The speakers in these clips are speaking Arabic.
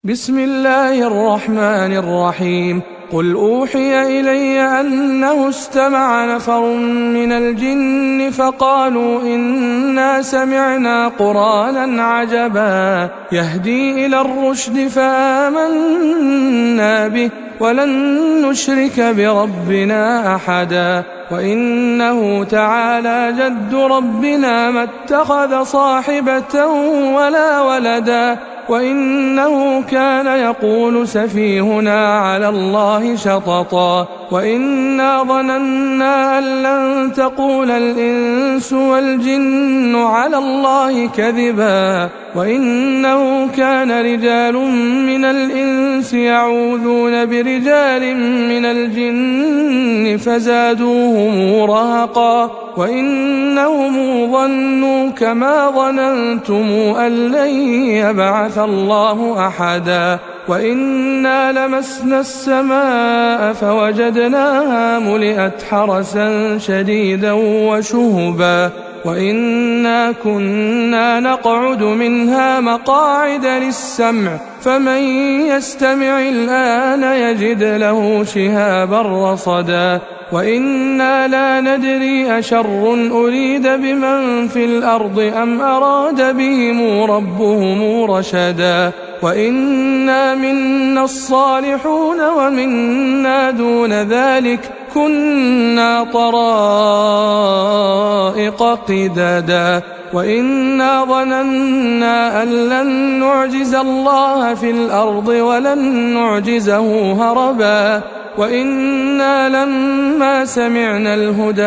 بسم الله الرحمن الرحيم. قل أوحي إلي أنه استمع نفر من الجن فقالوا إنا سمعنا قرآنا عجبا يهدي إلى الرشد فآمنا به ولن نشرك بربنا أحدا وإنه تعالى جد ربنا ما اتخذ صاحبة ولا ولدا وإنه كان يقول سفيهنا على الله شططا وإنا ظننا أن لن تقول الإنس والجن على الله كذبا وإنه كان رجال من الإنس يعوذون برجال من الجن فزادوهم رهقا وإنهم ظنوا كما ظننتم أن لن يبعث الله أحدا وإنا لمسنا السماء فوجدناها ملئت حرسا شديدا وشهبا وإنا كنا نقعد منها مقاعد للسمع فمن يستمع الآن يجد له شهابا رصدا وإنا لا ندري أشر أريد بمن في الأرض أم أراد بهم ربهم رشدا وإنا منا الصالحون ومنا دون ذلك كنا طرائق قددا وإنا ظننا أن لن نعجز الله في الأرض ولن نعجزه هربا وإنا لما سمعنا الهدى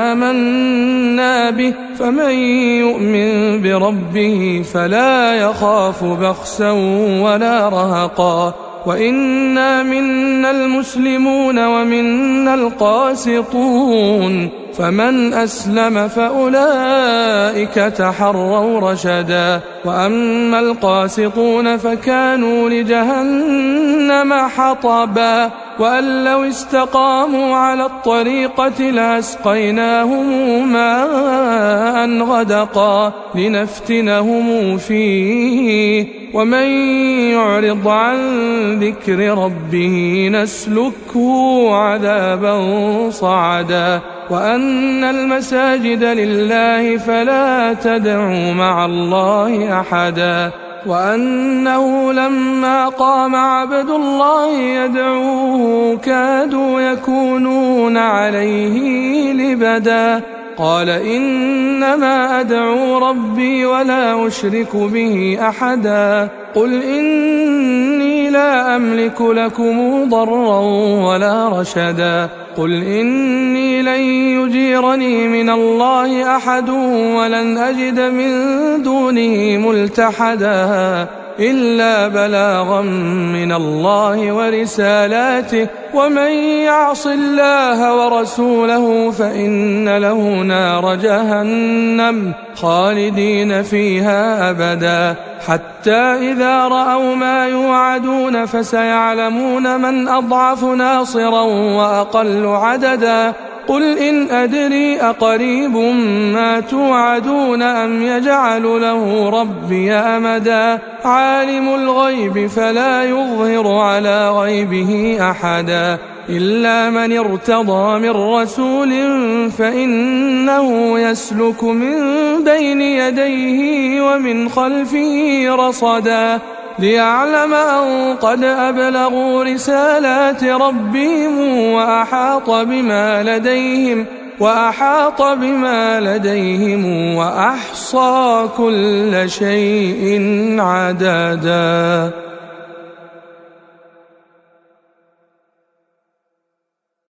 آمنا به فمن يؤمن بربه فلا يخاف بخسا ولا رهقا وإنا منا المسلمون ومنا القاسطون فمن أسلم فأولئك تحروا رشدا وأما القاسطون فكانوا لجهنم حطبا وأن لو استقاموا على الطريقة لأسقيناهم ماء غدقا لنفتنهم فيه ومن يعرض عن ذكر ربه نسلكه عذابا صعدا وأن المساجد لله فلا تدعوا مع الله أحدا وأنه لما قام عبد الله يدعوه كادوا يكونون عليه لبدا قال إنما أدعو ربي ولا أشرك به أحدا قل إني لا أملك لكم ضرا ولا رشدا قل إني لن يجيرني من الله أحد ولن أجد من دونه ملتحدا إلا بلاغا من الله ورسالاته ومن يعص الله ورسوله فإن له نار جهنم خالدين فيها أبدا حتى إذا رأوا ما يوعدون فسيعلمون من أضعف ناصرا وأقل عددا قل إن أدري أقريب ما توعدون أم يجعل له ربي أمدا عالم الغيب فلا يظهر على غيبه أحدا إلا من ارتضى من رسول فإنه يسلك من بين يديه ومن خلفه رصدا ليعلم أن قد أبلغوا رسالات ربهم وأحاط بما لديهم وأحصى كل شيء عددا.